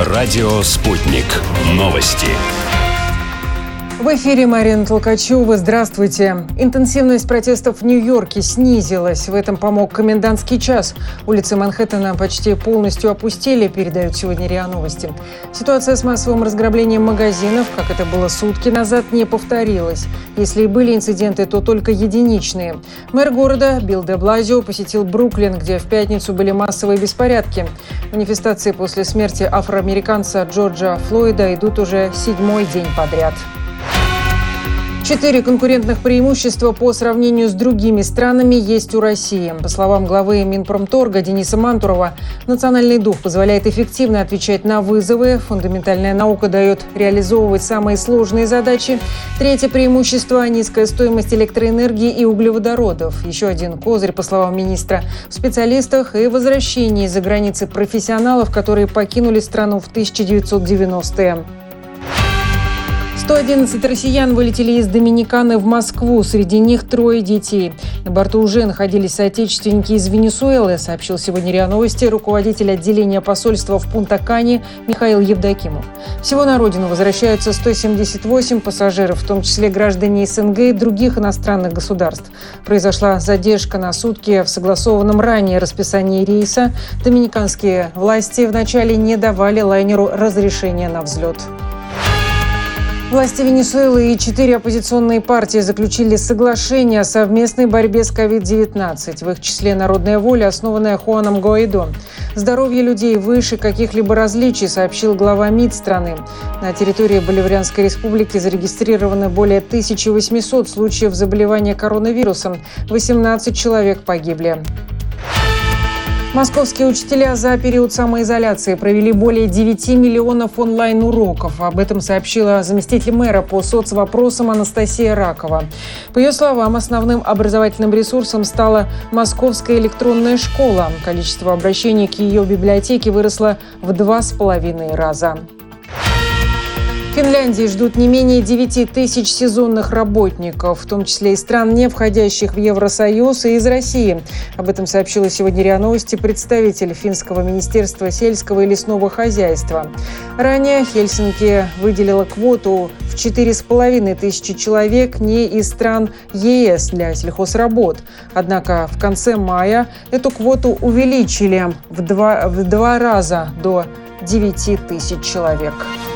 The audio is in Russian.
Радио «Спутник». Новости. В эфире Марина Толкачева. Здравствуйте. Интенсивность протестов в Нью-Йорке снизилась. В этом помог комендантский час. Улицы Манхэттена почти полностью опустели, передают сегодня РИА Новости. Ситуация с массовым разграблением магазинов, как это было сутки назад, не повторилась. Если и были инциденты, то только единичные. Мэр города Билл де Блазио посетил Бруклин, где в пятницу были массовые беспорядки. Манифестации после смерти афроамериканца Джорджа Флойда идут уже 7-й день подряд. 4 конкурентных преимущества по сравнению с другими странами есть у России. По словам главы Минпромторга Дениса Мантурова, национальный дух позволяет эффективно отвечать на вызовы, фундаментальная наука дает реализовывать самые сложные задачи. Третье преимущество – низкая стоимость электроэнергии и углеводородов. Еще один козырь, по словам министра, в специалистах и возвращении из-за границы профессионалов, которые покинули страну в 1990-е. 111 россиян вылетели из Доминиканы в Москву. Среди них 3 детей. На борту уже находились соотечественники из Венесуэлы, сообщил сегодня РИА Новости руководитель отделения посольства в Пунта-Кане Михаил Евдокимов. Всего на родину возвращаются 178 пассажиров, в том числе граждане СНГ и других иностранных государств. Произошла задержка на сутки в согласованном ранее расписании рейса. Доминиканские власти вначале не давали лайнеру разрешения на взлет. Власти Венесуэлы и 4 оппозиционные партии заключили соглашение о совместной борьбе с COVID-19. В их числе «Народная воля», основанная Хуаном Гуайдо. Здоровье людей выше каких-либо различий, сообщил глава МИД страны. На территории Боливарианской республики зарегистрировано более 1800 случаев заболевания коронавирусом. 18 человек погибли. Московские учителя за период самоизоляции провели более 9 миллионов онлайн-уроков. Об этом сообщила заместитель мэра по соцвопросам Анастасия Ракова. По ее словам, основным образовательным ресурсом стала Московская электронная школа. Количество обращений к ее библиотеке выросло в 2,5 раза. В Финляндии ждут не менее 9 тысяч сезонных работников, в том числе из стран, не входящих в Евросоюз, и из России. Об этом сообщила сегодня РИА Новости представитель Финского министерства сельского и лесного хозяйства. Ранее Хельсинки выделила квоту в 4,5 тысячи человек не из стран ЕС для сельхозработ. Однако в конце мая эту квоту увеличили в два раза до 9 тысяч человек.